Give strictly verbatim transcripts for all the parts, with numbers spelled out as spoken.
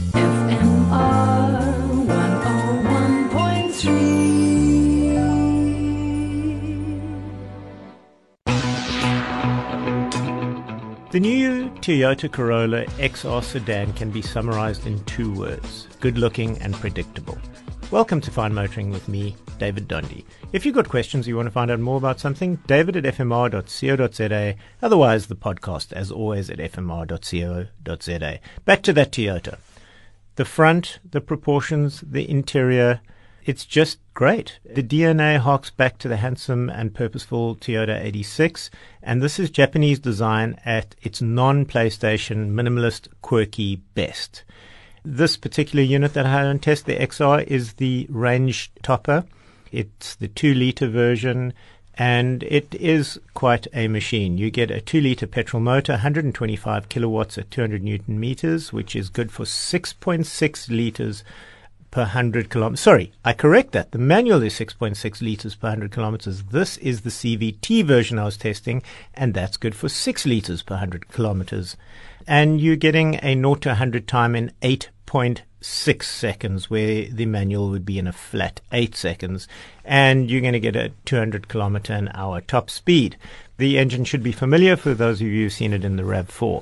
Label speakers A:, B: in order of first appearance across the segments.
A: The new Toyota Corolla X R sedan can be summarized in two words: good-looking and predictable. Welcome to Fine Motoring with me, David Dundee. If you've got questions or you want to find out more about something, david at f m r dot co dot z a. Otherwise, the podcast, as always, at f m r dot co dot z a. Back to that Toyota. The front, the proportions, the interior, it's just great. The D N A harks back to the handsome and purposeful Toyota eighty-six, and this is Japanese design at its non-PlayStation, minimalist, quirky best. This particular unit that I had on test, the X R, is the range topper. It's the two-litre version, and it is quite a machine. You get a two-litre petrol motor, one hundred twenty-five kilowatts at two hundred newton meters, which is good for six point six litres per one hundred kilometers. Sorry, I correct that. The manual is six point six litres per one hundred kilometers. This is the C V T version I was testing, and that's good for six litres per one hundred kilometers. And you're getting a zero to one hundred time in eight point six seconds, where the manual would be in a flat eight seconds. And you're going to get a two hundred kilometer an hour top speed. The engine should be familiar for those of you who've seen it in the RAV four.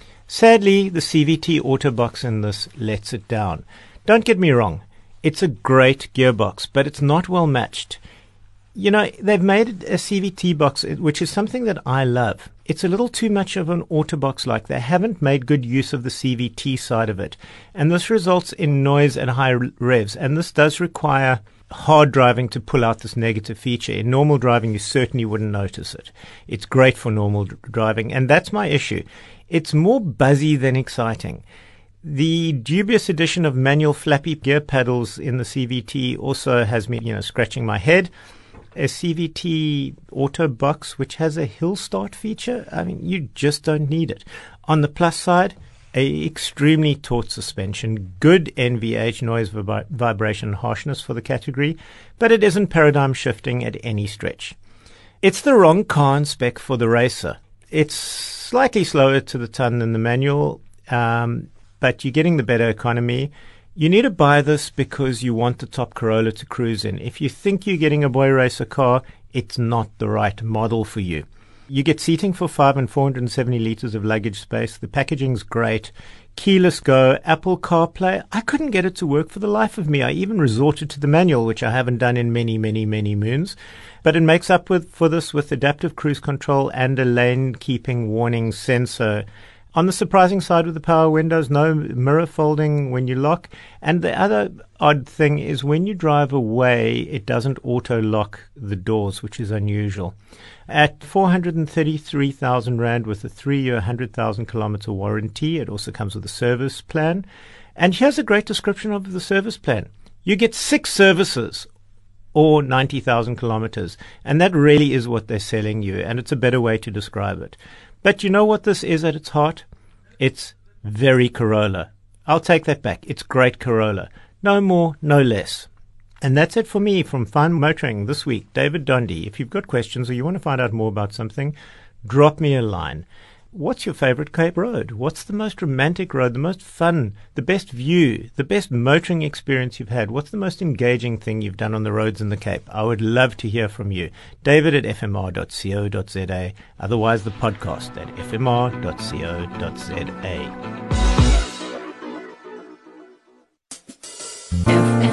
A: Sadly, the C V T auto box in this lets it down. Don't get me wrong, it's a great gearbox, but it's not well matched. You know, they've made a C V T box, which is something that I love. It's a little too much of an auto box like. They haven't made good use of the C V T side of it. And this results in noise at high revs. And this does require hard driving to pull out this negative feature. In normal driving, you certainly wouldn't notice it. It's great for normal driving. And that's my issue. It's more buzzy than exciting. The dubious addition of manual flappy gear pedals in the C V T also has me, you know, scratching my head. A C V T auto box which has a hill start feature, I mean, you just don't need it. On the plus side, a extremely taut suspension, good N V H, noise, vib- vibration, and harshness for the category, but it isn't paradigm shifting at any stretch. It's the wrong car and spec for the racer. It's slightly slower to the ton than the manual, um, but you're getting the better economy. You need to buy this because you want the top Corolla to cruise in. If you think you're getting a boy racer car, it's not the right model for you. You get seating for five and four hundred seventy litres of luggage space. The packaging's great. Keyless Go, Apple CarPlay. I couldn't get it to work for the life of me. I even resorted to the manual, which I haven't done in many, many, many moons. But it makes up with, for this with adaptive cruise control and a lane-keeping warning sensor. On the surprising side with the power windows, no mirror folding when you lock. And the other odd thing is when you drive away, it doesn't auto-lock the doors, which is unusual. At four hundred thirty-three thousand rand with a three-year, one hundred thousand kilometer warranty, it also comes with a service plan. And here's a great description of the service plan. You get six services or ninety thousand kilometers. And that really is what they're selling you, and it's a better way to describe it. But you know what this is at its heart? It's very Corolla. I'll take that back. It's great Corolla. No more, no less. And that's it for me from Fine Motoring this week. David Dundee. If you've got questions or you want to find out more about something, drop me a line. What's your favorite Cape road? What's the most romantic road, the most fun, the best view, the best motoring experience you've had? What's the most engaging thing you've done on the roads in the Cape? I would love to hear from you. David at f m r dot co dot z a. Otherwise, the podcast at f m r dot co dot z a.